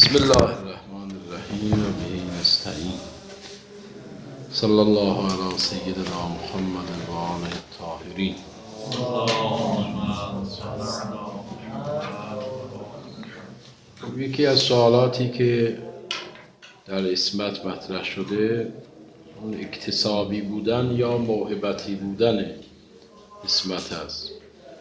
بسم الله الرحمن الرحیم و به نستعین صلی الله علی سیدنا محمد و آله الطاهرین. یکی از سوالاتی که در عصمت مطرح شده اون اکتسابی بودن یا موهبتی بودن عصمت است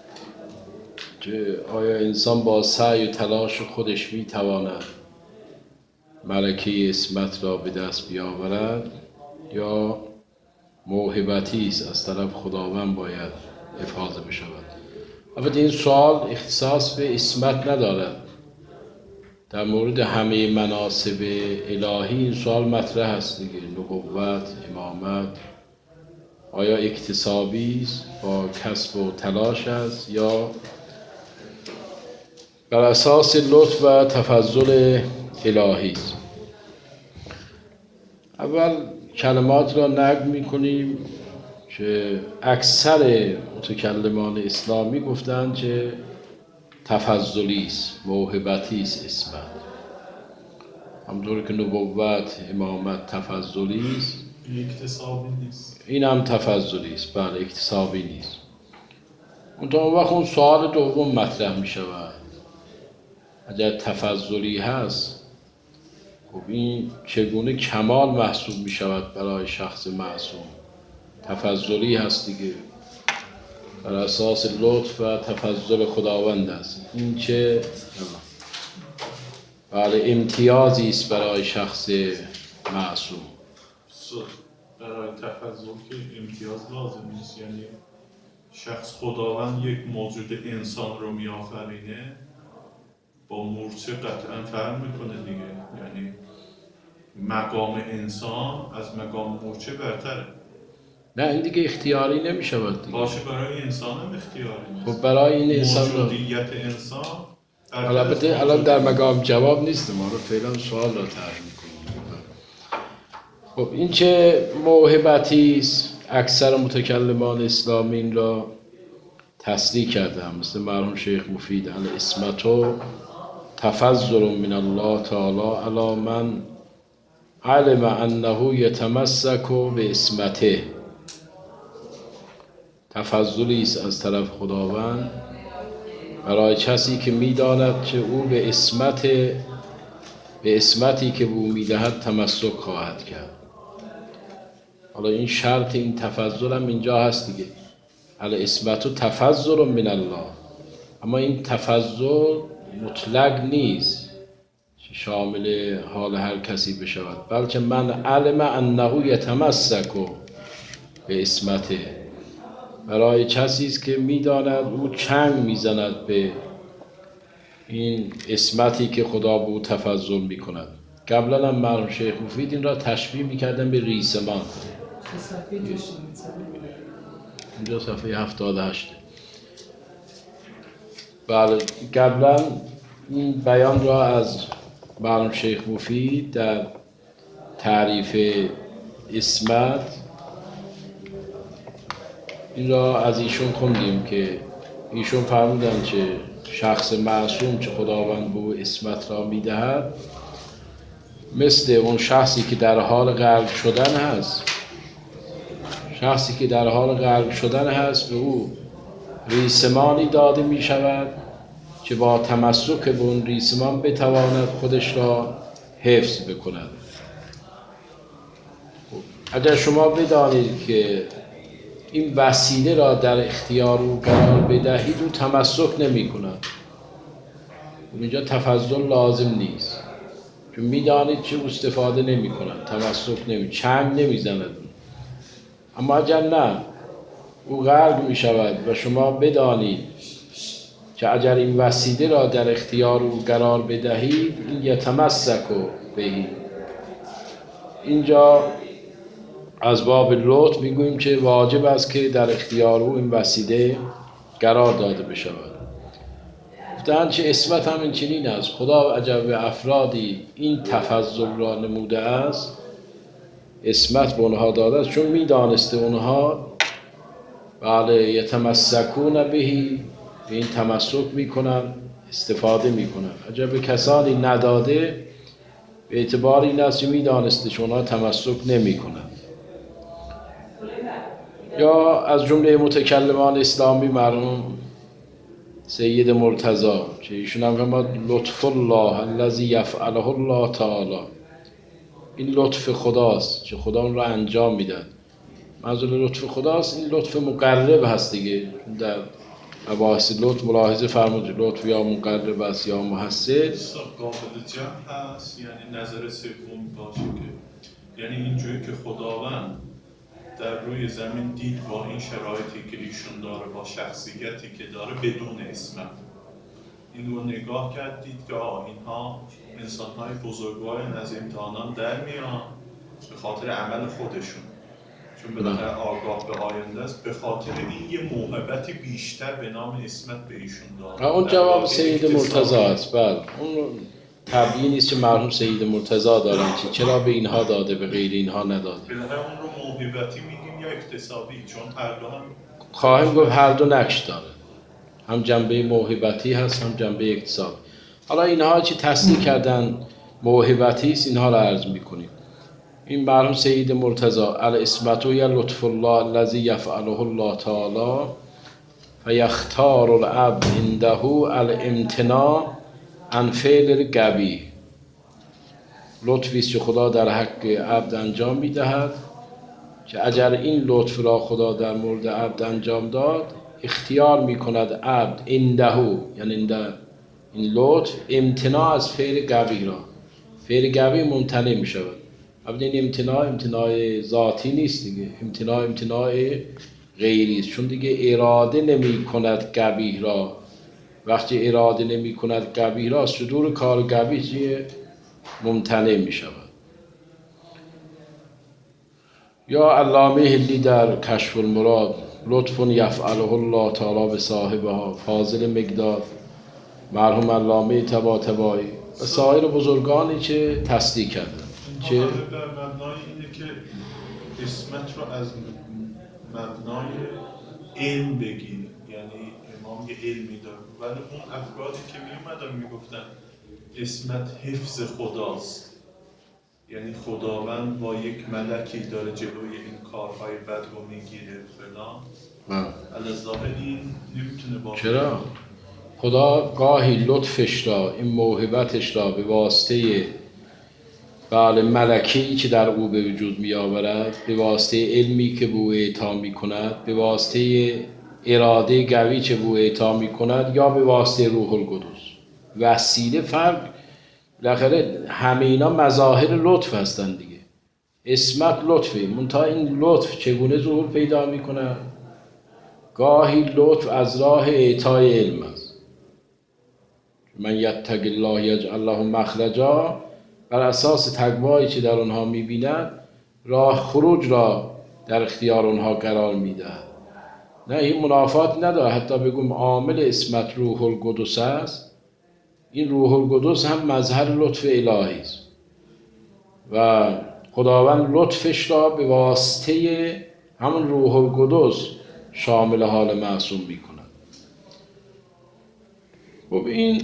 که آیا انسان با سعی و تلاش خودش میتواند ملکه عصمت را به دست بیاورد یا موهبتی است از طرف خداوند باید افاضه بشود. البته این سوال اختصاص به عصمت ندارد، در مورد همه مناصب الهی این سوال مطرح است دیگه. نبوت، امامت آیا اکتسابی است با کسب و تلاش است یا بر اساس لطف و تفضل الهی است؟ اول کلمات را نقل می‌کنیم که اکثر متکلمان اسلامی گفتند که تفضلی است، موهبتی است عصمت. همونطور که نبوت، امامت تفضلی است، اکتسابی نیست. این هم تفضلی است، بله اکتسابی نیست. اون وقت اون سوال دوم مطرح می شود، اگر تفضلی هست خب این چگونه کمال محسوب می شود برای شخص معصوم؟ تفضلی هست دیگه، بر اساس لطف و تفضل خداوند است. این چه بله امتیازی است برای شخص معصوم. برای تفضل که امتیاز لازم نیست، یعنی شخص خداوند یک موجود انسان رو میآفرینه با مورچه قطعا فرق میکنه دیگه، یعنی مقام انسان از مقام مورچه برتره. نه این دیگه اختیاری نمی شود دیگه. باشه برای انسان هم اختیاری نیست. خب برای این انسان موجودیت انسان البته الان در مقام جواب نیست، ما رو فعلا سوال را طرح میکنیم. خب این چه موهبتی است؟ اکثر متکلمان اسلامی این را تصریح کردن، مثل مرحوم شیخ مفید: العصمت تفضل من الله تعالی علی من علم انه یتمسک بعصمته. تفضلی است از طرف خداوند برای کسی که می‌داند که او به عصمتی که به او می‌دهد تمسک خواهد کرد. حالا این شرط این تفضل هم اینجا هست دیگه، العصمت تفضل من الله، اما این تفضل مطلق نیست که شامل حال هر کسی بشود، بلکه من علم انه یتمسک بعصمته، برای کسی است که می‌داند او چنگ می‌زند به این عصمتی که خدا به او تفضل می‌کند. قبلا هم مرحوم شیخ مفید این را تشبیه می‌کردن به ریسمان. اینجا صفحه 78. بله قبلا این بیان را از مرحوم شیخ مفید در تعریف عصمت این را از ایشون خوندیم که ایشون فرمودند که شخص معصوم که خداوند به او عصمت را میدهد مثل اون شخصی که در حال غرق شدن هست. شخصی که در حال غرق شدن هست به او ریسمانی داده می شود که با تمسک به اون ریسمان بتواند خودش را حفظ بکند. اگر شما بدانید که این وسیله را در اختیار او قرار بدهید او تمسک نمی کند، اینجا تفضل لازم نیست، چون میدانید که استفاده نمی کند، تمسک چنگ نمی زند. اما اگر نه او غرق می شود و شما بدانید که اگر این وسیله را در اختیار او قرار بدهید این یتمسک بهی، اینجا از باب لطف میگوییم که واجب است که در اختیار او این وسیله قرار داده بشود. گفتند که عصمت هم این چنین است، خدا اگر به افرادی این تفضل را نموده است، عصمت به اونها داده است، چون میدانسته اونها بله یتمسکون بهی، به این تمسک میکنن، استفاده میکنن. اگر به کسانی نداده به اعتبار این است که میدانسته که اونا تمسک نمی کنند. یا از جمله متکلمان اسلامی مرحوم سید مرتضی که ایشون هم فرمود لطف الله الذی یفعله الله تعالی، این لطف خداست که خدا اون را انجام میدن. منظور لطف خداست این لطف مقرب هست دیگه. در مباحث لطف ملاحظه فرمود لطف یا مقرب است یا محسن. قابل جمع هست، یعنی نظر سوم باشه که یعنی اینجوری که خداوند در روی زمین دید با این شرایطی که ایشون داره، با شخصیتی که داره بدون اسمت، این رو نگاه کرد دید که اینها انسان‌های بزرگوارن، از امتحانان در میان به خاطر عمل خودشون، چون بالاخره آگاه به آینده است، به خاطر این یه موهبتی بیشتر به نام اسمت به ایشون داره. اون جواب سید مرتضی است. بله اون تبیینی است که مرحوم سید مرتضی دارن که چرا به اینها داده به غیر اینها نداده. بالاخره اون رو موهبتی میگیم یا اکتسابی، چون هر دو هم خواهیم گفت هر دو نقش داره، هم جنبه موهبتی هست هم جنبه اکتسابی. حالا اینها چی تصدیق کردن موهبتی است، اینها را عرض میکنیم. این مرحوم سید مرتضی الاسمت یا لطف الله الذی یفعله الله تعالی فیختار العبد عنده الامتناع عن فعل القبیح، لطفی است که خدا در حق عبد انجام میدهد که اگر این لطف را خدا در مورد عبد انجام داد، اختیار میکند عبد عنده، یعنی این لطف امتناع از فعل قبیح را. فعل قبیح ممتنع میشود. البته این امتناع ذاتی نیست دیگه، امتناع غیری است، چون دیگه اراده نمی کند قبیح را. وقتی اراده نمی کند قبیح را، صدور کار قبیح ممتنع می شود. یا علامه هلی در کشف المراد لطف یفعله الله تعالی به صاحبها فاضل مقداد، مرحوم علامه طباطبایی و سایر بزرگانی که تصدیق کردند. چه؟ در مبنای اینه که اسمت رو از مبنای علم بگیر، یعنی امام یه علمی داره، ولی اون افرادی که می اومدن میگفتن اسمت حفظ خداست، یعنی خداوند با یک ملکی داره جلوی این کارهای بد رو میگیره فلان، الظاهر این نمیتونه باشه. چرا؟ خدا گاهی لطفش را، این موهبتش را به واسطه ملکی که در او به وجود می آورد، به واسطه علمی که به او اعطا می کند، به واسطه اراده قوی که به او اعطا می کند، یا به واسطه روح القدس. وسیله فرق، بالاخره همه اینا مظاهر لطف هستند دیگه. اسمت لطفه، منتها این لطف چگونه ظهور پیدا می کند؟ گاهی لطف از راه اعطای علم است. من یتق الله یجعل له مخرجا، بر اساس تقوایی که در آنها می‌بیند راه خروج را در اختیار آنها قرار می‌دهد. نه این منافات نداره، حتی بگم عامل اسمت روح القدس است. این روح القدس هم مظهر لطف الهی است و خداوند لطفش را به واسطه همون روح القدس شامل حال معصوم می‌کند. خب این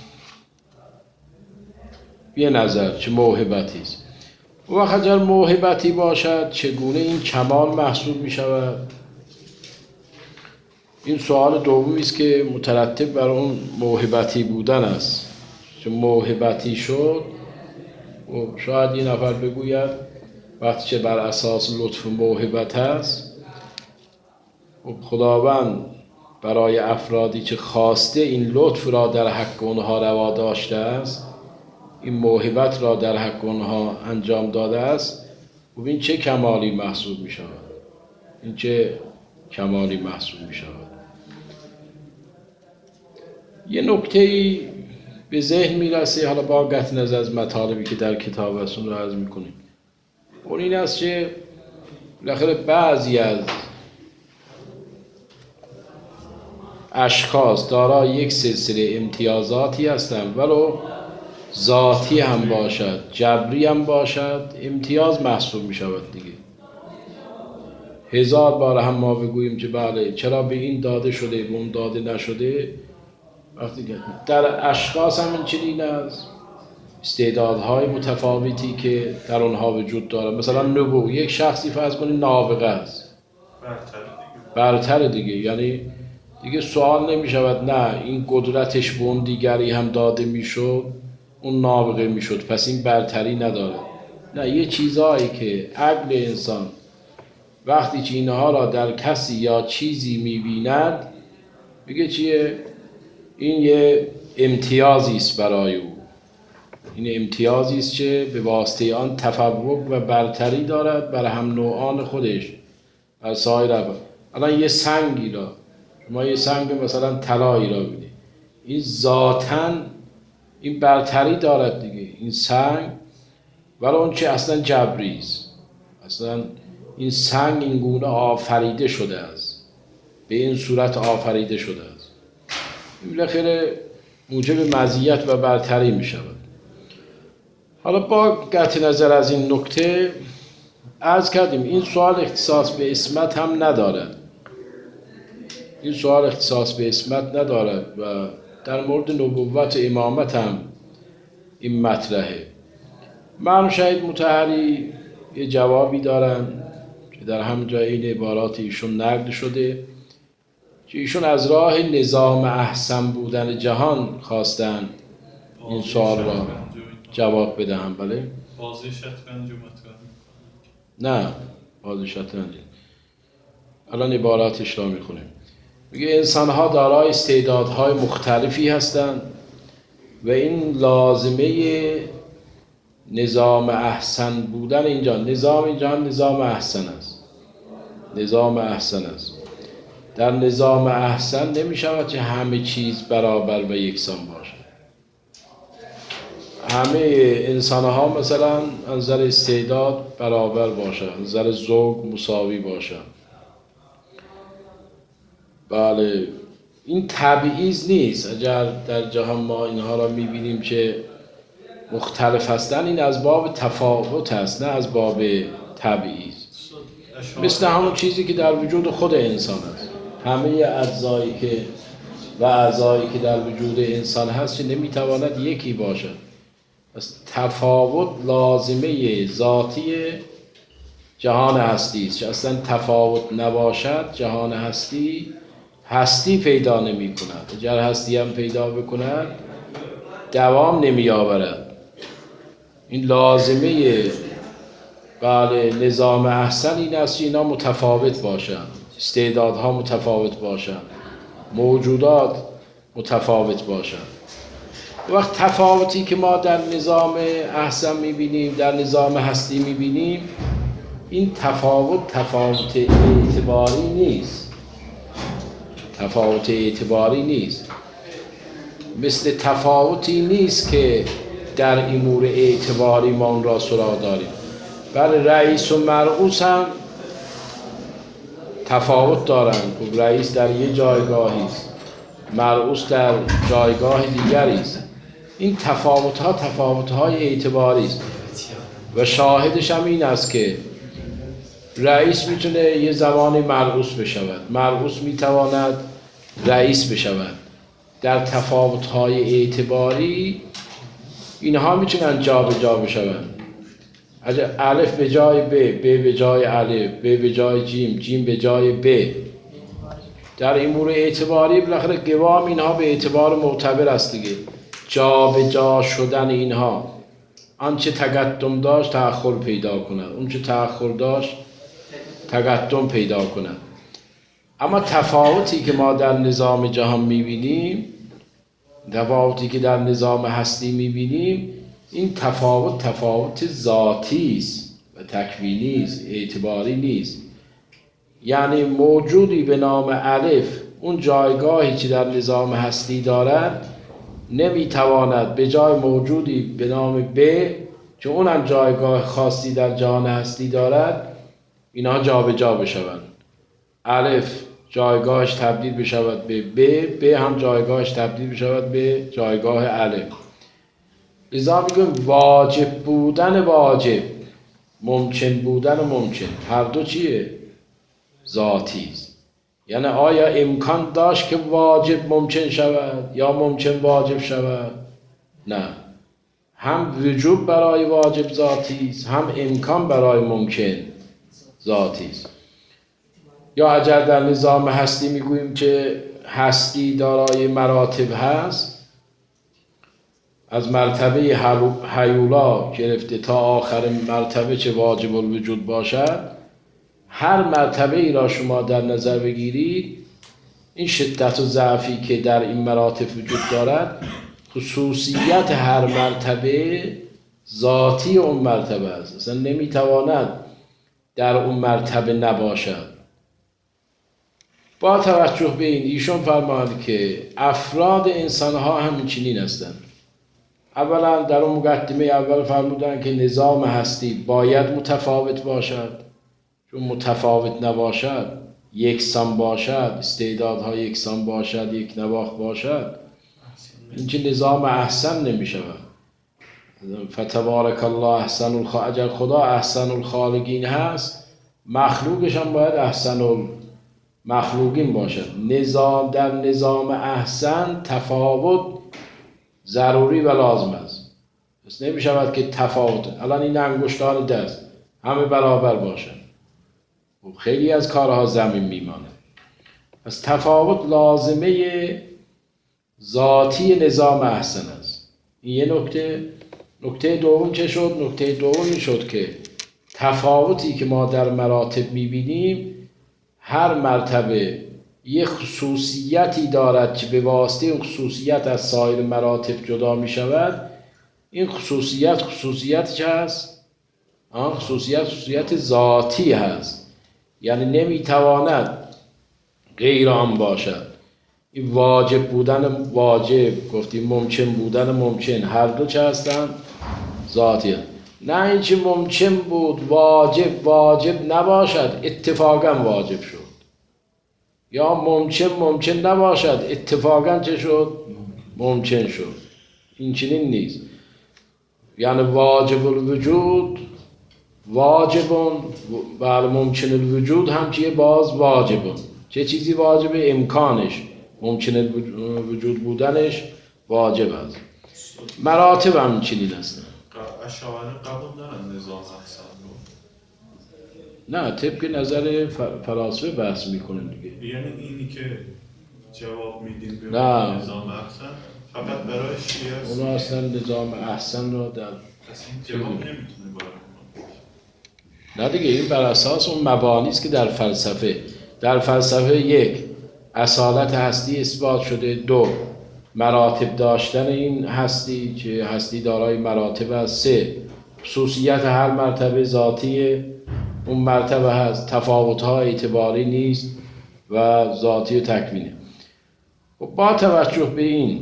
یه نظر چه موهبتی است. و اگر موهبتی باشد چگونه این کمال محسوب می شود؟ این سوال دومی است که مترتب بر اون موهبتی بودن است. چه موهبتی شد و شاید یه نفر بگوید وقتی که بر اساس لطف موهبت است، خداوند برای افرادی که خواسته این لطف را در حق اونها روا داشته است، این موهبت را در حق اونها انجام داده است، و این چه کمالی محسوب می شود؟ این چه کمالی محسوب می شود؟ یه نکته‌ای به ذهن می رسه، حالا با قطع نظر از مطالبی که در کتاب است اون رو عرض می کنیم. اون این است که بالاخره بعضی از اشخاص دارای یک سلسله امتیازاتی هستند، ولو ذاتی هم باشد، جبری هم باشد، امتیاز محسوب می شود دیگه. هزار بار هم ما بگوییم که بله چرا به این داده شده به اون داده نشده، وقتی که در اشخاص هم این چنین است، استعدادهای متفاوتی که در آنها وجود دارد. مثلا نبوغ، یک شخصی فرض کنید نابغه است، برتر دیگه، یعنی دیگه سوال نمی شود نه این قدرتش به اون دیگری هم داده می شد اون نابغه می شد پس این برتری نداره. نه، یه چیزایی که عقل انسان وقتی که اینها را در کسی یا چیزی می بیند میگه چیه؟ این یه امتیازی است برای او، این امتیازی است که به واسطه آن تفوق و برتری دارد بر هم نوعان خودش بر سایر. الان یه سنگی را شما یه سنگ مثلا طلایی را بینید، این ذاتاً این برتری دارد دیگه این سنگ، ولی اون که اصلا جبری است. اصلا این سنگ این گونه آفریده شده است، به این صورت آفریده شده است، بالاخره موجب مزیت و برتری می شود. حالا با قطع نظر از این نکته عرض کردیم این سوال اختصاص به اسمت هم ندارد، این سوال اختصاص به اسمت ندارد و در مورد نبوت و امامت هم این مطرحه. معلوم شهید مطهری یه جوابی دارن که در همجا این عبارات ایشون نقل شده که ایشون از راه نظام احسن بودن جهان خواستن این سوال را جواب بدهم. بله؟ بازی شطرنج مطرح نه، بازی شطرنج. الان عباراتش را میخونیم. میگه انسان‌ها دارای استعدادهای مختلفی هستند و این لازمه نظام احسن بودن اینجا، نظام احسن است، نظام احسن است. در نظام احسن نمی شود که همه چیز برابر و یکسان باشه. همه انسان ها مثلا از نظر استعداد برابر باشن، از نظر ذوق مساوی باشن. بله، این تبعیض نیست. اگر در جهان ما اینها را میبینیم که مختلف هستن، این از باب تفاوت هست نه از باب تبعیض. مثل همون چیزی که در وجود خود انسان هست، همه اجزایی که و اعضایی که در وجود انسان هست که نمیتواند یکی باشد. پس تفاوت لازمه ذاتی جهان هستی است که اصلا تفاوت نباشد جهان هستی پیدا نمی کند. اگر هستی هم پیدا بکند دوام نمی آورد. این لازمه بله نظام احسن این است که اینا متفاوت باشند، استعدادها متفاوت باشند، موجودات متفاوت باشند. وقت تفاوتی که ما در نظام احسن میبینیم، در نظام هستی میبینیم، این تفاوت اعتباری نیست، تفاوت اعتباری نیست. مثل تفاوتی نیست که در امور اعتباری ما اون را سراغ داریم. بله، رئیس و مرئوس هم تفاوت دارند. رئیس در یه جایگاهی است، مرئوس در جایگاه دیگری است. این تفاوت‌های اعتباری است و شاهدش هم این است که رئیس میتونه یه زمانی مرئوس بشود، مرئوس میتواند رئیس بشود. در تفاوت‌های اعتباری اینها میتونن جابجا بشوند. اگر الف به جای ب به جای الف، ب به جای جیم، جیم به جای ب، در امور اعتباری بالاخره قوام اینها به اعتبار معتبر است دیگه. جابجا شدن اینها، آنچه تقدم داشت تأخر پیدا کند، اونچه تأخر داشت تقدم پیدا کند. اما تفاوتی که ما در نظام جهان میبینیم، تفاوتی که در نظام هستی میبینیم، این تفاوت ذاتی است و تکوینی است، اعتباری نیست. یعنی موجودی به نام الف اون جایگاهی که در نظام هستی دارد نمیتواند به جای موجودی به نام ب که اونم جایگاه خاصی در جهان هستی دارد اینها جابجا بشوند. الف جایگاهش تبدیل بشود به ب هم جایگاهش تبدیل بشود به جایگاه الف. لذا میگم واجب بودن واجب، ممکن بودن ممکن، هر دو چیه؟ ذاتی است. یعنی آیا امکان داشت که واجب ممکن شود یا ممکن واجب شود؟ نه، هم وجوب برای واجب ذاتی است، هم امکان برای ممکن ذاتی است. یا اگر در نظام هستی میگوییم که هستی دارای مراتب هست، از مرتبه هیولا گرفته تا آخر مرتبه چه واجب الوجود باشد، هر مرتبه ای را شما در نظر بگیرید، این شدت و ضعفی که در این مراتب وجود دارد خصوصیت هر مرتبه ذاتی اون مرتبه است. اصلا نمیتواند در اون مرتبه نباشد. با توجه به این ایشون فرمایند که افراد انسان ها همین چنین هستند. اولا در اون مقدمه اول فرمودن که نظام هستی باید متفاوت باشد، چون متفاوت نباشد، یکسان باشد، استعدادها یکسان باشد، یک نواخت باشد، این که نظام احسن نمی شود. فتبارک الله احسن الخالقین. اگر خدا احسن الخالقین هست، مخلوقش هم باید احسن المخلوقین باشد. در نظام احسن تفاوت ضروری و لازم است. پس نمی شود که تفاوت، الان این انگشتان دست همه برابر باشد، خیلی از کارها زمین میماند. پس تفاوت لازمه ذاتی نظام احسن است. این یه نکته. نکته دوم چه شد؟ نکته دوم این شد که تفاوتی که ما در مراتب میبینیم، هر مرتبه یه خصوصیتی دارد که به واسطه اون خصوصیت از سایر مراتب جدا میشود. این خصوصیت چه هست؟ خصوصیت ذاتی هست، یعنی نمیتواند غیر آن باشد. این واجب بودن واجب، گفتیم ممکن بودن ممکن، هر دو چه هستن؟ ذاتی هست. نه اینکه ممکن بود واجب نباشد اتفاقا واجب شد، یا ممکن نباشد اتفاقا چه شد؟ ممکن شد. این چنین نیست. یعنی واجب الوجود واجبون و ممکن الوجود هم چیه؟ باز واجبون. چه چیزی واجبه؟ امکانش، ممکن الوجود بودنش واجب است. مراتب هم چنین هستن. اشاعره قبول دارن نظام احسن رو؟ نه، طبق نظر فلاسفه بحث میکنن دیگه. یعنی اینی که جواب میدین به نه، نظام احسن فقط برای شیعه است. اونا اصلا نظام احسن رو در اصلا جواب نمیتونه باید. نه دیگه، این بر اساس اون مبانی است که در فلسفه یک، اصالت هستی اثبات شده. دو، مراتب داشتن این هستی که هستی دارای مراتب است. سه، خصوصیت هر مرتبه ذاتی اون مرتبه هست، تفاوت‌ها اعتباری نیست و ذاتی و تکوینه. با توجه به این،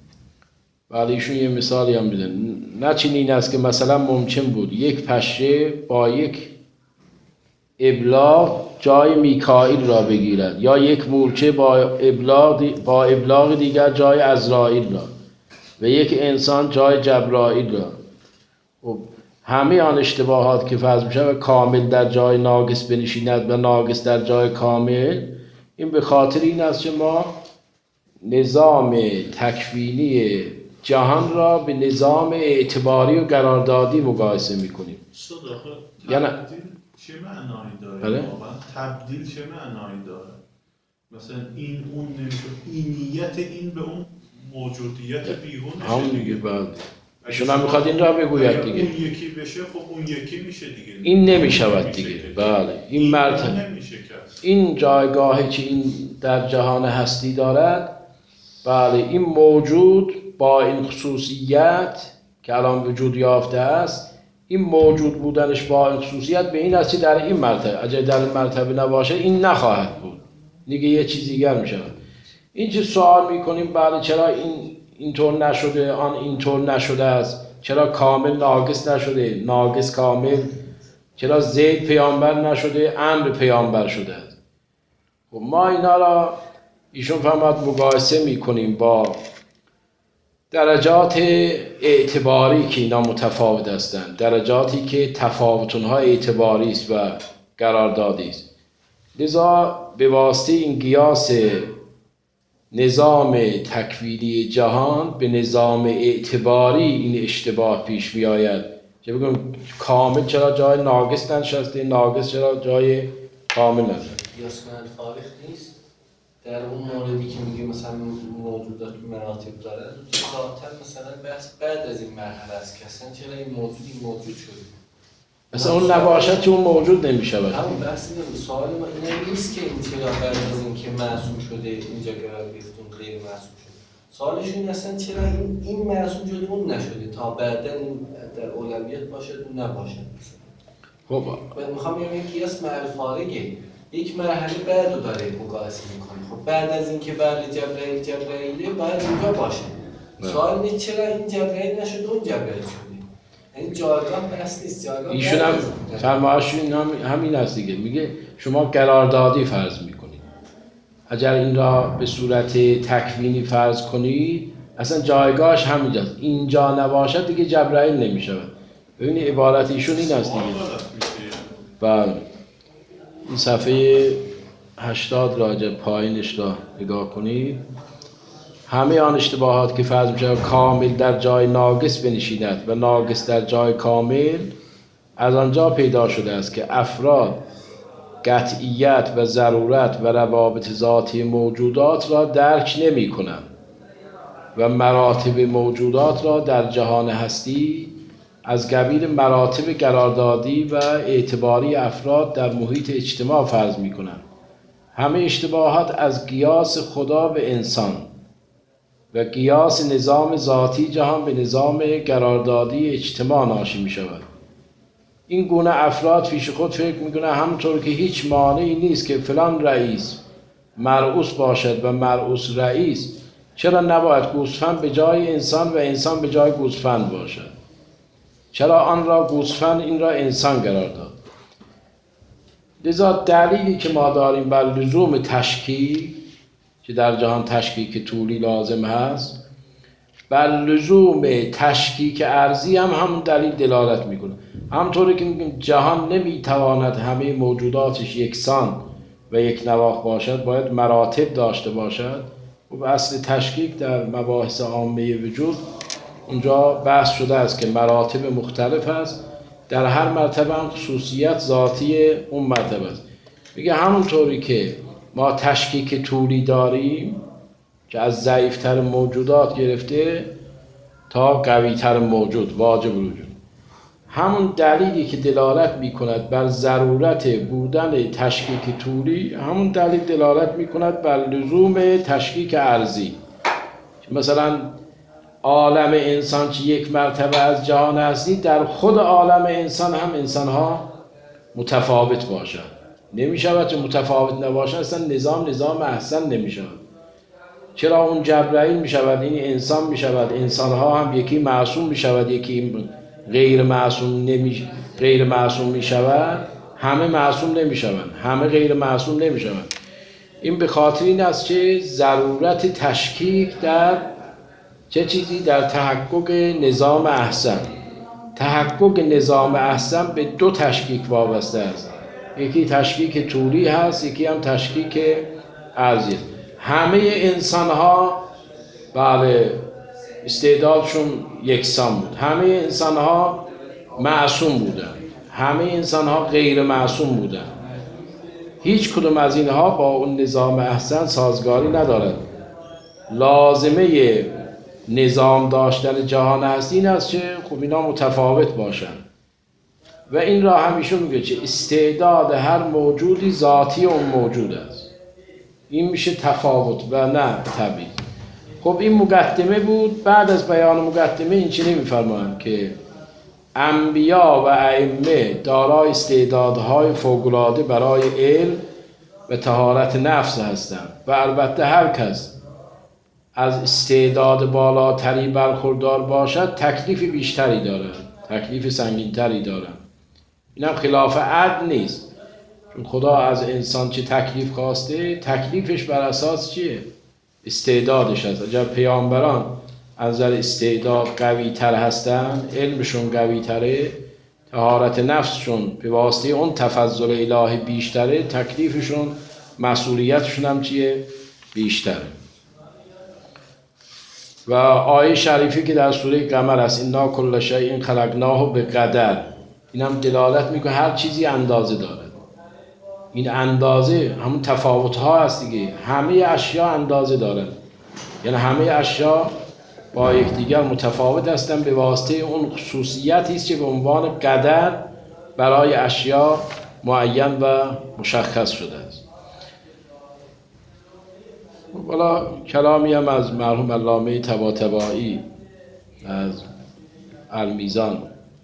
ولی ایشون یه مثالی هم میدن. نه چنین است که مثلا ممکن بود یک پشه با یک ابلاغ جای میکائیل را بگیرد، یا یک مورچه با ابلاغ دیگر جای عزرائیل را، و یک انسان جای جبرائیل را. خب همه آن اشتباهات که فرض میشه و کامل در جای ناقص بنشیند و ناقص در جای کامل، این به خاطر این است که ما نظام تکوینی جهان را به نظام اعتباری و قراردادی مقایسه میکنیم. یعنی چه معنایی داره؟ بله؟ تبدیل چه معنایی داره؟ مثلا این اون نمیشه، اینیت این به اون موجودیت بیرون نشه. همون دیگه. بعد ایشون هم میخواد این را بگوید دیگه. اون یکی بشه، خب اون یکی میشه دیگه. این نمیشود دیگه. بله، این مرتبه، این جایگاهی که این در جهان هستی دارد، بله، این موجود با این خصوصیت که الان وجود یافته است، این موجود بودنش با این خصوصیت به این است که در این مرتبه، اگر در این مرتبه نباشه این نخواهد بود دیگه، یه چیز دیگر میشه. این چه سوال میکنیم، بله چرا این اینطور نشده، آن اینطور نشده است، چرا کامل ناقص نشده، ناقص کامل، چرا زید پیامبر نشده، امر پیامبر شده است. خب ما اینا را ایشون فرمود مقایسه میکنیم با درجات اعتباری که اینا متفاوت هستند، درجاتی که تفاوتونها اعتباری است و قراردادی است. لذا به واسطه این قیاس نظام تکوینی جهان به نظام اعتباری این اشتباه پیش می آید که بگم کامل چرا جای ناقص ننشسته، ناقص چرا جای کامل ننشسته. قیاسمند فارغ نیست در اون موردی که میگه مثلا موجودات مراتب داره ذاتاً مثلا بحث بعد از این مرحله است که اصلا چرا این موجود شده. مثلا اون نباشد که اون موجود نمی شود. همون بحث سوال ما اینه نیست که این چرا بعد از این که معصوم شده اینجا قرار گرفت اون غیر معصوم شده. سوالش این اصلا چرا این معصوم شده اون نشده تا بعدا این در اولویت باشد اون نباشد. خب میخوام بگم این قیاس معرف فارغه، یک مرحله بعد رو داره مقایسه میکنه. خب بعد از اینکه بله جبرائیله باید اینجا باشه. سوال نیست چرا این جبرائیل نشده اون جبرائیل شده. این جایگاه بحث نیست. جایگاه ایشون هم فرمایشون همین است دیگه. میگه شما قراردادی فرض میکنید. اگر این را به صورت تکوینی فرض کنید اصلا جایگاهش همینجاست. اینجا نباشد دیگه جبرائیل نمیشود. ببینید عبارت ایشون این است دیگه. بله. این صفحه 80 راجع پایینش را نگاه کنید. همه آن اشتباهات که فرض می‌شود کامل در جای ناقص بنشیند و ناقص در جای کامل از آنجا پیدا شده است که افراد قطعیت و ضرورت و روابط ذاتی موجودات را درک نمی‌کنند و مراتب موجودات را در جهان هستی از قبیل مراتب قراردادی و اعتباری افراد در محیط اجتماع فرض می‌کنند. همه اشتباهات از قیاس خدا به انسان و قیاس نظام ذاتی جهان به نظام قراردادی اجتماع ناشی می‌شود. این گونه افراد پیش خود فکر می‌کنند همونطور که هیچ مانعی نیست که فلان رئیس مرئوس باشد و مرئوس رئیس، چرا نباید گوسفند به جای انسان و انسان به جای گوسفند باشد؟ چرا آن را گوسفند این را انسان قرار داد؟ لذا دلیلی که ما داریم بر لزوم تشکیک که در جهان تشکیک طولی لازم هست، بر لزوم تشکیک ارضی هم همون دلیل دلالت میکنه. همطوری که میگیم جهان نمیتواند همه موجوداتش یکسان و یک نواخت باشد، باید مراتب داشته باشد. و اصل تشکیک در مباحث عامه وجود اونجا بحث شده است که مراتب مختلف است، در هر مرتبه هم خصوصیت ذاتی اون مرتبه است. میگه همونطوری که ما تشکیک طولی داریم که از ضعیفتر موجودات گرفته تا قویتر موجود واجب وجود، همون دلیلی که دلالت میکند بر ضرورت بودن تشکیک طولی، همون دلیل دلالت میکند بر لزوم تشکیک ارضی. مثلا عالم انسان که یک مرتبه از جهان هستی، در خود عالم انسان هم انسانها متفاوت باشد. نمیشود که متفاوت نباشد، اصلا نظام احسن نمیشود. چرا اون جبرائیل میشود، این انسان میشود، انسانها هم یکی معصوم میشود یکی غیر معصوم میشود، همه معصوم نمیشوند، همه غیر معصوم نمیشوند. این به خاطر این است که ضرورت تشکیک در چه چیزی؟ در تحقق نظام احسن. تحقق نظام احسن به دو تشکیک وابسته است. یکی تشکیک طولی هست، یکی هم تشکیک ارضی. همه انسان ها بله استعدادشون یکسان بود. همه انسان ها معصوم بودن، همه انسان ها غیر معصوم بودن. هیچ کدوم از اینها با اون نظام احسن سازگاری ندارد. لازمه نظام داشتن جهان هستی این است که خب اینا متفاوت باشن و این را همیشه میگه که استعداد هر موجودی ذاتی اون موجود است. این میشه تفاوت و نه تبعیض. خب این مقدمه بود. بعد از بیان مقدمه این چی نمیفرمایند که انبیا و ائمه دارای استعدادهای فوق‌العاده برای علم و طهارت نفس هستند و البته هر کس از استعداد بالاتری برخوردار باشد تکلیف بیشتری دارد، تکلیف سنگینتری دارد. این هم خلاف عدل نیست، چون خدا از انسان چه تکلیف خواسته، تکلیفش بر اساس چیه؟ استعدادش هست. اگر پیامبران از نظر استعداد قوی تر هستن، علمشون قوی تره، طهارت نفسشون به واسطه اون تفضل الهی بیشتره، تکلیفشون مسئولیتشون هم چیه؟ بیشتره. و آیه شریفی که در سوره قمر است انا کل شیء خلقناه به قدر، این هم دلالت میکنه هر چیزی اندازه داره. این اندازه همون تفاوت ها هست دیگه، همه اشیا اندازه دارن، یعنی همه اشیا با یکدیگر متفاوت هستن به واسطه اون خصوصیتی است که به عنوان قدر برای اشیا معین و مشخص شده است. والا کلامی هم از مرحوم علامه طباطبایی از المیزان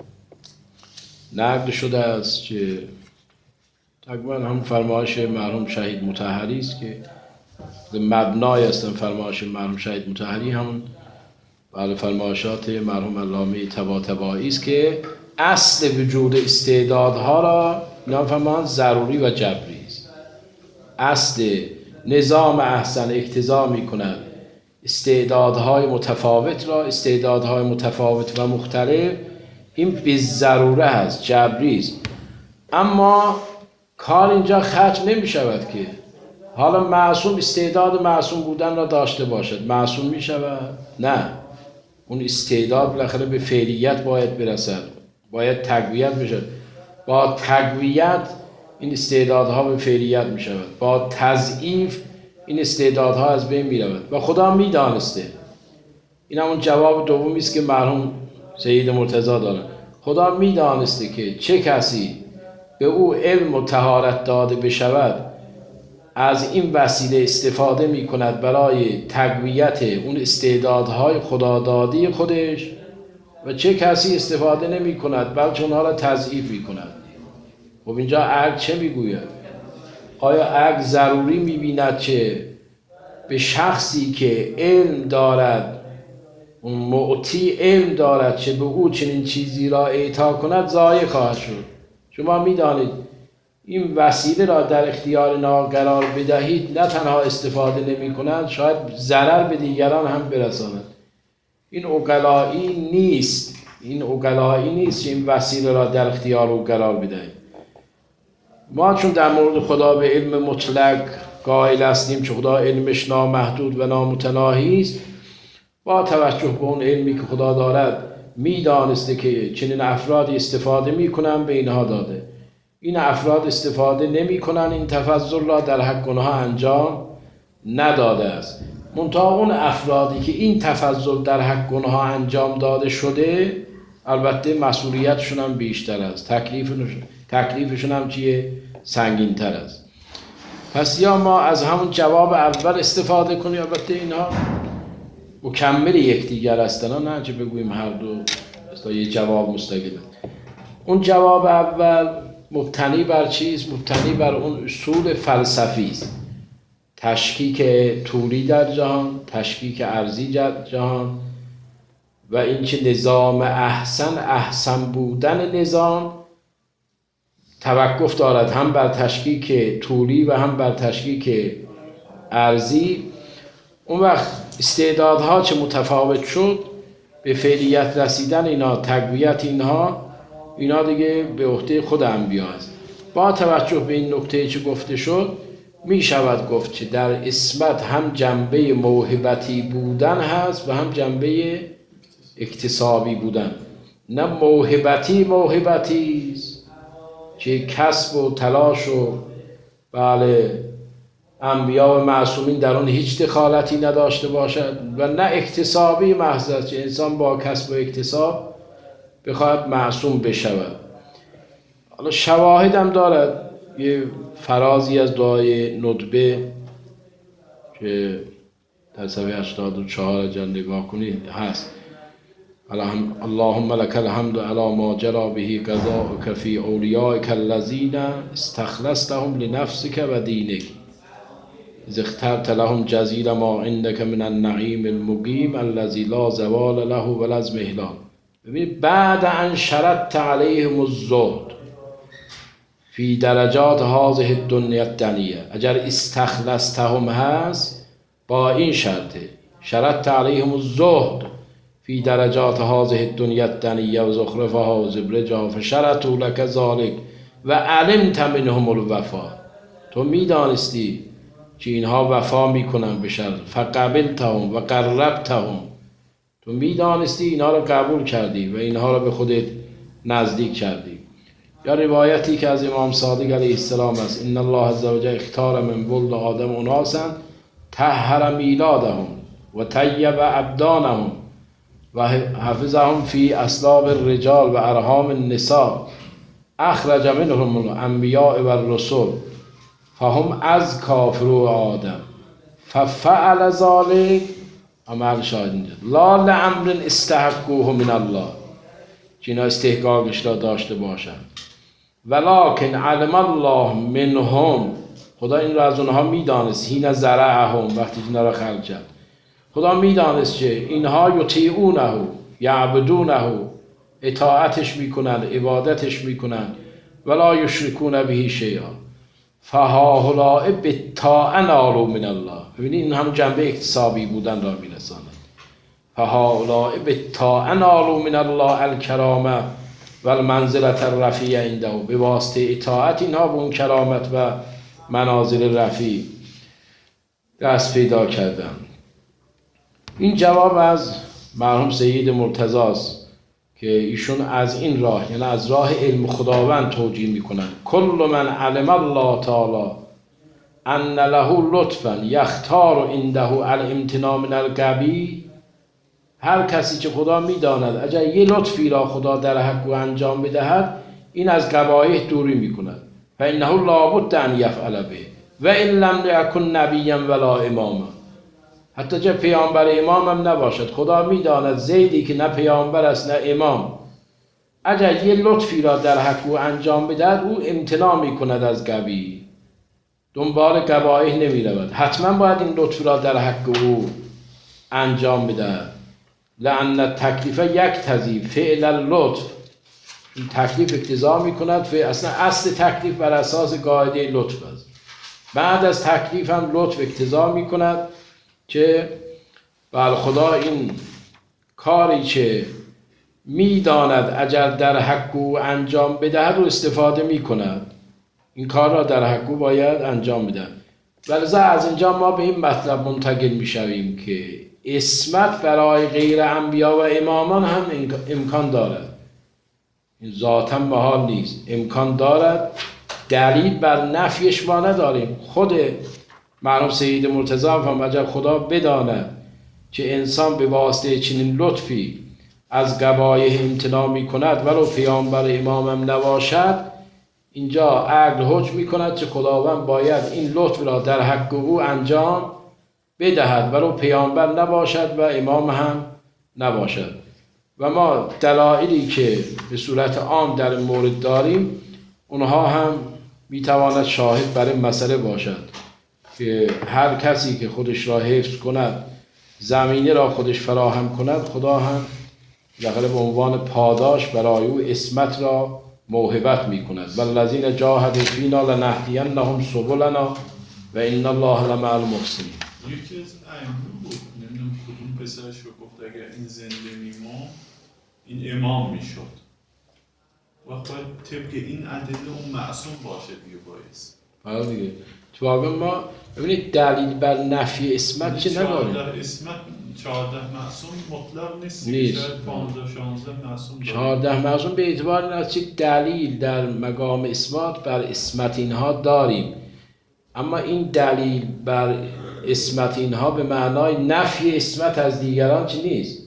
نقل شده است که تقریبا هم فرمایش مرحوم شهید مطهری است که مبنای هستن. فرمایش مرحوم شهید مطهری همون بله فرمایشات مرحوم علامه طباطبایی است که اصل وجود استعدادها را اینا فرمان ضروری و جبری است. اصل نظام احسن اقتضا می کند استعدادهای متفاوت را، استعدادهای متفاوت و مختلف، این به ضروره هست، جبری است. اما کار اینجا ختم نمی شود که حالا معصوم استعداد معصوم بودن را داشته باشد، معصوم می شود؟ نه، اون استعداد بالاخره به فعلیت باید برسد، باید تقویت بشد. با تقویت این استعدادها به فعلیت می شود، با تضعیف این استعدادها از بین می رود و خدا می دانسته. این همون جواب دومی است که مرحوم سید مرتضی دارن. خدا می دانسته که چه کسی به او علم و طهارت داده بشود از این وسیله استفاده می کند برای تقویت اون استعدادهای خدادادی خودش و چه کسی استفاده نمی کند بلکه اونها را تضعیف می کند. خب اینجا عقل چه می گوید؟ آیا عقل ضروری می بیند که به شخصی که علم دارد، اون معطی علم دارد چه به او چنین چیزی را اعطا کند ضایع خواهد شد؟ شما می دانید این وسیله را در اختیار ناقل قرار بدهید، نه تنها استفاده نمی کند، شاید ضرر به دیگران هم برساند. این عقلایی نیست، این عقلایی نیست که این وسیله را در اختیار او قرار بدهید. ما چون در مورد خدا به علم مطلق قائل هستیم که خدا علمش نامحدود و نامتناهی است، با توجه به اون علمی که خدا دارد میدانسته که چنین افرادی استفاده میکنن، به اینها داده. این افراد استفاده نمیکنن، این تفضل را در حق اونها انجام نداده است. منتها اون افرادی که این تفضل در حق اونها انجام داده شده، البته مسئولیتشون هم بیشتر است، تکلیفشون هم چیه؟ سنگین تر است. پس یا ما از همون جواب اول استفاده کنیم، البته اینها مکمل یکدیگر هستن، نه چه بگوییم هر دو یه جواب مستقل. اون جواب اول مبتنی بر چیست؟ مبتنی بر اون اصول فلسفی است. تشکیک طولی در جهان، تشکیک ارضی در جهان و اینکه نظام احسن بودن نظام توقف دارد هم بر تشکیک طولی و هم بر تشکیک ارضی. اون وقت استعدادها چه متفاوت شد، به فعلیت رسیدن اینا، تقویت اینا دیگه به عهده خود انبیا است. با توجه به این نکته چه گفته شد، می شود گفت که در اسمت هم جنبه موهبتی بودن هست و هم جنبه اکتسابی بودن. نه موهبتی است که کسب و تلاش و بله انبیا و معصومین در اون هیچ دخالتی نداشته باشد، و نه اکتسابی محض است که انسان با کسب و اکتساب بخواهد معصوم بشود. حالا شواهد هم دارد، یه فرازی از دعای ندبه که در صفحه 84 جان نگاه کنید هست: اللهم لك الحمد على ما جرى به قضاؤك في اولیائك الذين استخلصتهم لنفسك و دینك اذ اخترت لهم جزیل ما عندك من النعیم المقیم الذي لا زوال له ولا اضمحلال. ببینید بعد ان شرطت علیهم الزهد فی درجات هذه الدنیا الدنیه، اگر استخلصتهم هست با این شرطه، شرطت علیهم الزهد فی درجات هذه الدنیا الدنیه و زخرفها و زبرجها فشرطوا لك ذلك و علمت منهم الوفا، تو میدانستی که اینها وفا میکنن به شرط، فقبلتهم و قربتهم تو میدانستی اینها رو قبول کردی و اینها رو به خودت نزدیک کردی. یا روایتی که از امام صادق علیه السلام است: ان الله عز وجل اختار من ولد آدم اناسا طهر میلادهم و طیب ابدانهم و حفظهم فی اصلاب الرجال و ارحام النساء، اخرج منهم الانبیاء و الرسل فهم از کافرو آدم ففعل ذلك. عمل شاهد اینجا لا لامر استحقوه من الله، که اینا استحقاقش را داشته باشند، ولکن علم الله منهم، خدا این را از اونها میدانست، حین زرعهم، وقتی اینا را خلق کرد، خدا میدانست که اینها یطیعونه یعبدونه، اطاعتش میکنند، عبادتش میکنند، ولا یشرکون به شیئا فهؤلاء بالطاعة نالوا من الله. ببینید این هم جنبه اکتسابی بودن را میرساند. فهؤلاء بالطاعة نالوا من الله الکرامه و المنزلة الرفیع عنده، به واسطه اطاعت اینها به اون کرامت و منازل رفیع دست پیدا کردن. این جواب از مرحوم سید مرتضی است که ایشون از این راه، یعنی از راه علم خداوند توجیه میکنن. کل من علم الله تعالی ان له لطفا یختار عنده الامتناع من القبیح، هر کسی که خدا میداند اگر یه لطفی را خدا در حق او انجام بدهد، این از قبایح دوری میکند. فانه لابد ان یفعل به و ان لم یکن نبیا ولا اماما، حتی چه پیامبر امام هم نباشد، خدا میداند زیدی که نه پیامبر است نه امام، اگر یه لطفی را در حق او انجام بدهد، او امتناع میکند از قبیح، دنبال قبایح نمیرود، حتما باید این لطف را در حق او انجام بدهد. لأن التکلیف یقتضی فعل اللطف، این تکلیف اقتضا میکند، اصلا اصل تکلیف بر اساس قاعده لطف است. بعد از تکلیف هم لطف اقتضا میکند که بر خدا این کاری که میداند اگر در حق او انجام بدهد رو استفاده میکند، این کار را در حق او باید انجام بدهد. ولذا از اینجا ما به این مطلب منتقل میشویم که عصمت برای غیر انبیا و امامان هم امکان دارد، این ذاتا محال نیست، امکان دارد. دلیل بر نفیش ما نداریم. خود مرحوم سید مرتضی هم اگر خدا بداند که انسان به واسطه چنین لطفی از قبایح امتناع می کند ولو پیامبر امام هم نباشد، اینجا عقل حکم می کند که خداوند باید این لطف را در حق او انجام بدهد ولو پیامبر نباشد و امام هم نباشد. و ما دلایلی که به صورت عام در این مورد داریم، اونها هم می تواند شاهد برای مسئله باشد که هر کسی که خودش را حفظ کند، زمینه را خودش فراهم کند، خدا هم به عنوان پاداش برای او عصمت را موهبت می کند. والذین جاهدوا فینا لنهدینهم سبلنا و ان الله لمع المحسنین. یکی از ائمه بود، نمیدونم کدوم پسرش رو گفت اگر این زنده میمون این امام میشد و باید طبق این ادله اون معصوم باشه دیگه باعث. حالا دیگه تو واقع ما ببینید دلیل بر نفی عصمت چه نداریم. 14 عصمت 14 معصوم مطلق نیست. شاید 15 16 معصوم داره. 14 معصوم به اعتبار این است که دلیل در مقام اثبات بر عصمت اینها داریم، اما این دلیل بر عصمت اینها به معنای نفی عصمت از دیگران چی نیست.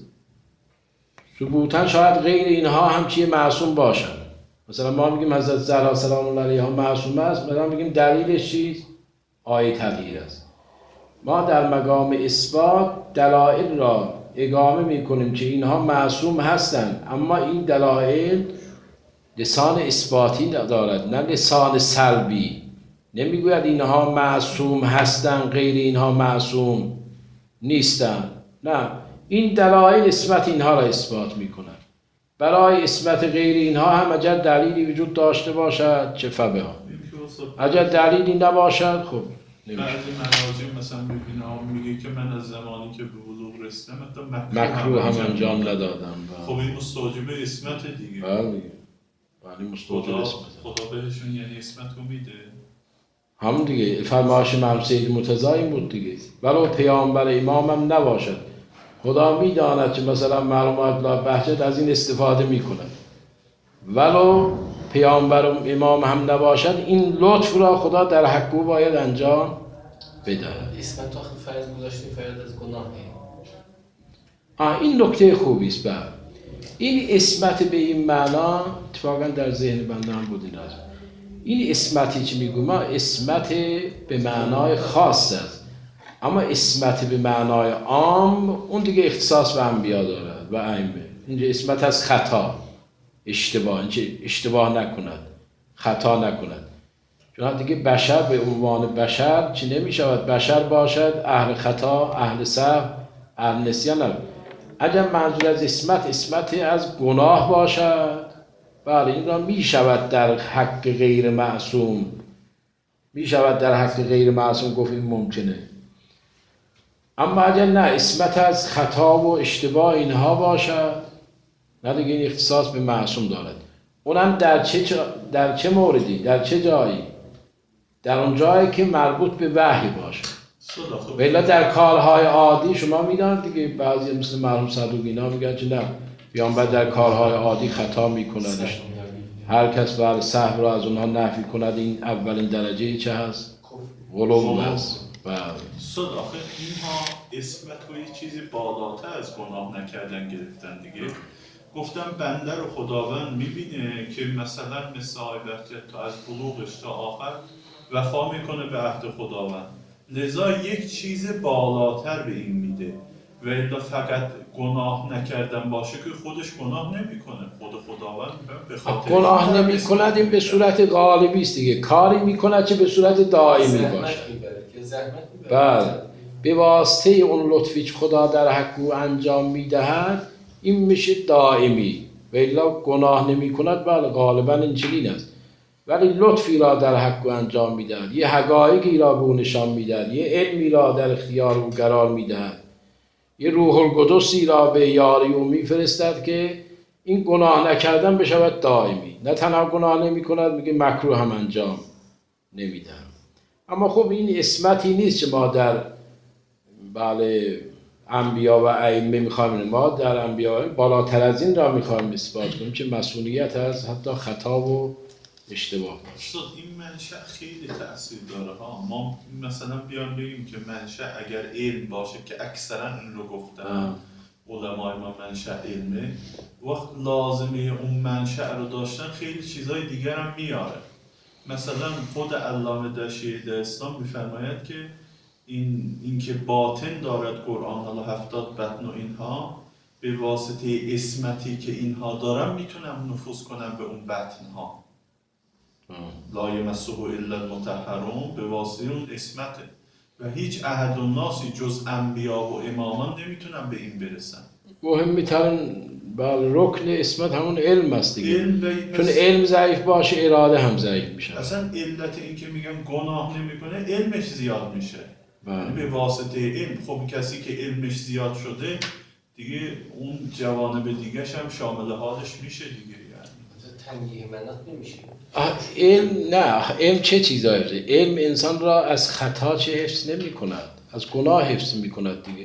ثبوتاً شاید غیر اینها هم چی معصوم باشن. مثلا ما میگیم حضرت زهرا سلام الله علیها معصوم است، مثلا میگیم دلیلش چیست؟ آیه تطهیر است. ما در مقام اثبات دلایل را اقامه میکنیم که اینها معصوم هستند، اما این دلایل لسان اثباتی دارد نه لسان سلبی. نمیگوید اینها معصوم هستند غیر اینها معصوم نیستند، نه، این دلایل عصمت اینها را اثبات میکنند. برای اثبات غیر اینها هم اگر دلیلی وجود داشته باشد چه فبها، اگر دلیلی نباشد خب نمیشه. بعضی مراجع مثلا میگه که من از زمانی که به بلوغ رسیدم حتی مکروه هم انجام ندادم. خب این مستوجب عصمت دیگه. بله مستوجب عصمت. خدا بهشون یعنی عصمت رو میده. همون دیگه فرمایش مرحوم سید مرتضی این بود دیگه، ولو پیامبر امام هم نباشد، خدا میداند که مثلا مرحوم الله بهجت از این استفاده میکند، ولو پیامبر و امام هم نباشد این لطف را خدا در حق او باید انجام بدهد. اسمت آخه فرض گذاشتیم فرض از گناهه. این نکته خوبی است. این اسمت به این معنا اتفاقا در ذهن بنده هم بود. این اسمتی که میگم ما اسمت به معنای خاص است، اما اسمت به معنای عام اون دیگه اختصاص به انبیا دارد و ائمه. اینجا اسمت از خطا، اشتباه، اینکه اشتباه نکند، خطا نکند. چون دیگه بشر به عنوان بشر چی نمیشود؟ بشر باشد اهل خطا، اهل سهو، اهل نسیان نبود. اگر منظور از اسمت از گناه باشد، بله این را می شود در حق غیر معصوم، می شود در حق غیر معصوم گفت این ممکنه. اما اگر نه اسمت از خطا و اشتباه اینها باشد، نه دیگه این اختصاص به معصوم دارد. اونم در چه موردی، در چه جایی؟ در اون جایی که مربوط به وحی باشد. ولی در کارهای عادی شما میدونید دیگه، بعضی مثل مرحوم صدوق اینا میگن که نه پیامبر در کارهای عادی خطا میکند، هر کس بر سهو را از اونها نفی کند این اولین درجه چه هست؟ غلو هست. صد آخه اینها اسمت و یه چیزی بالاتر از گناه نکردن گرفتن دیگه. گفتم بنده رو خداوند میبینه که مثلا مثل تا از بلوغش تا آخر وفا میکنه به عهد خداوند، لذا یک چیز بالاتر به این میده. و الا فقط گناه نکردن باشه که خودش گناه نمیکنه، خود خداوند به خاطر گناه نمیکند، این به صورت غالبی است دیگه، کاری میکند که به صورت دائمی باشه. بله، به واسطه اون لطفی که خدا در حق او انجام میدهد این میشه دائمی. و الا گناه نمیکند، بله غالبا این چنین است، ولی لطفی را در حق او انجام میدهد، یه حقایقی را به او نشان میدهد، یه علمی را در اختیار او قرار میدهد، یه روح القدسی را به یاری او میفرستد که این گناه نکردن بشود دائمی. نه تنها گناه نمی کند، میگه مکروه هم انجام نمیدهم. اما خب این اسمتی نیست که ما در انبیا و ائمه میخوایم، ما در انبیا بالاتر از این را میخوایم اثبات کنیم که مسئولیت از حتی خطا و اشتباه باشه. این منشأ خیلی تأثیر داره ها. ما مثلا بیان بگیم که منشأ اگر علم باشه که اکثرا این رو گفتن علمای ما منشأ علمه، وقت لازمه اون منشأ رو داشتن خیلی چیزای دیگر هم میاره. مثلا خود علامه دشیر اسلام میفرماید که این که باطن دارد قرآن، حالا 70 بطن و اینها، به واسطه اسمتی که اینها دارن میتونم نفوذ کنم به اون بطنها. لا یمسه الا المطهرون، به واسطه اون اسمته و هیچ احد الناسی جز انبیا و امامان نمیتونن به این برسن. مهمترین رکن اسمت همون علم است دیگه، چون علم ضعیف باشه اراده هم ضعیف میشه. اصلا علت این که میگن گناه نمیکنه علمش زیاد میشه، یعنی به واسطه علم. خب کسی که علمش زیاد شده دیگه اون جوانب دیگه‌ش هم شامل حالش میشه دیگه. تنگیه منات نمیشه. علم چه چیزایی؟ علم انسان را از خطا چه حفظ نمی کند، از گناه حفظ می کند دیگه،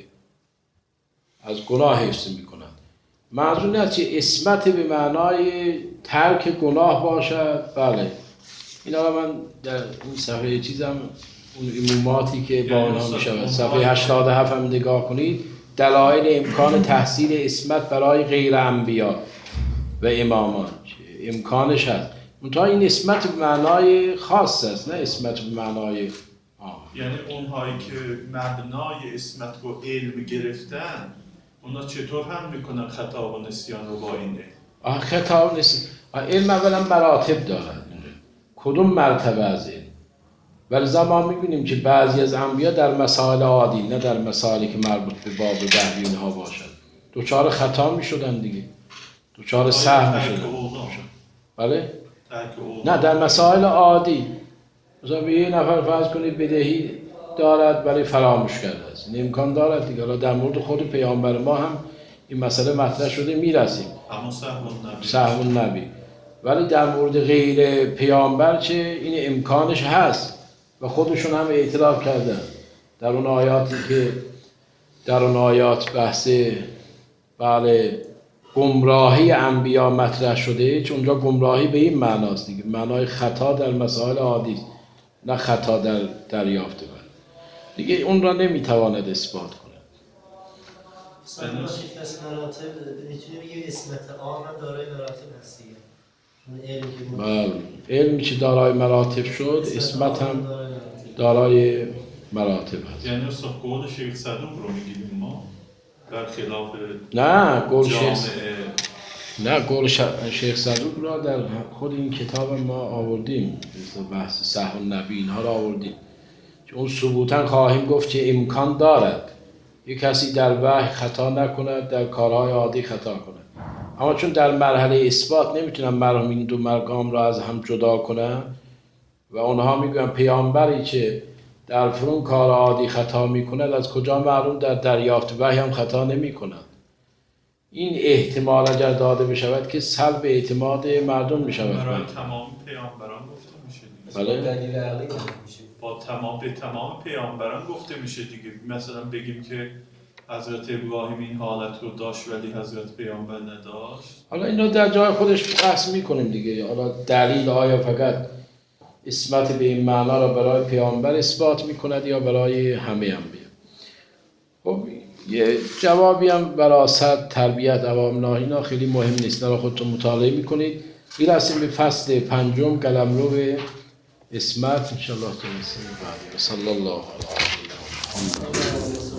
از گناه حفظ می کند. منظور نه چه اسمت به معنای ترک گناه باشد. بله اینا من در این صفحه چیزم اون اموماتی که با آنها می شود صفحه 87 هم نگاه کنید، دلایل امکان تحصیل اسمت برای غیر انبیا و امامان امکانش هست، منتها این اسمت به معنای خاص است، نه اسمت به معنای یعنی اونهایی که مبنای اسمت رو علم گرفتن اونا چطور هم میکنن خطا و نسیان رو با این علم؟ خطا و نسیان علم اولا مراتب دارد، کدوم مرتبه از علم؟ ولی ما میبینیم که بعضی از انبیا در مسائل عادی، نه در مسائلی که مربوط به باب وحی اینها باشد، دوچار خطا میشدن دیگه، دوچار سهو میشدن. بله؟ نه در مسائل عادی، مثلا به یه نفر فرض کنید بدهی دارد ولی فراموش کرده است، این امکان دارد دیگه. حالا در مورد خود پیامبر ما هم این مسئله مطرح شده، میرسیم سهو النبی، ولی در مورد غیر پیامبر چه این امکانش هست و خودشون هم اعتراف کردن در اون آیاتی که در اون آیات بحث بله گمراهی انبیا مطرح شده، چون اونجا گمراهی به این معناست دیگه، معنای خطا در مسائل عادی، نه خطا در دریافت بر دیگه، اون را نمیتواند اثبات کنه. از مراتب میتونیم بگیم اسمت عام هم دارای مراتب هست دیگه. بله علمی که دارای مراتب شد، اسمت هم دارای مراتب هست. یعنی اصلا قول شیخ صدوق رو میگیریم ما برخلاف نه قول جامعه. نه قول شیخ صدوق را در خود این کتاب ما آوردیم، بحث صحح النبی اینها را آوردیم، چون اون ثبوتا خواهیم گفت که امکان دارد یک کسی در وحی خطا نکند، در کارهای عادی خطا کند، اما چون در مرحله اثبات نمیتونن مرحوم این دو مقام را از هم جدا کنن و اونها میگوین پیامبری که در فرون کار عادی خطا میکند از کجا معلوم در دریافت وحی هم خطا نمیکند. این احتمال اگر داده بشود که سلب اعتماد مردم میشود. برای تمام پیامبران گفته میشه دیگه. بله. دلیل عقلی میشه. با تمام پیامبران گفته میشه دیگه. مثلا بگیم که حضرت ابراهیم این حالت رو داشت ولی حضرت پیامبر نداشت. حالا این رو در جای خودش بحث میکنیم دیگه. حالا دلیل آیا فقط اسمت به این معنا را برای پیامبر اثبات میکند یا برای همه انبیا؟ خب یه جوابی هم وراثت، تربیت، عوامل اینا خیلی مهم نیست، را خودتون مطالعه میکنید. میرسیم به فصل 5 قلمرو اسمت ان شاء الله. صلی الله علیه و سلم.